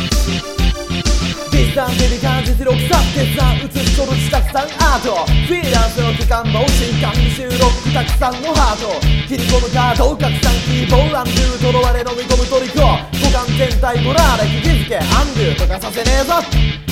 実産デビ感実力差決算映し取る自宅さんアートフリーランスの期間も新刊収録たくさんのハート切り込むカード拡散キーボーアンドゥとろわれ飲み込むトリコ五感全体モラーレ気づけアンドゥとかさせねえぞ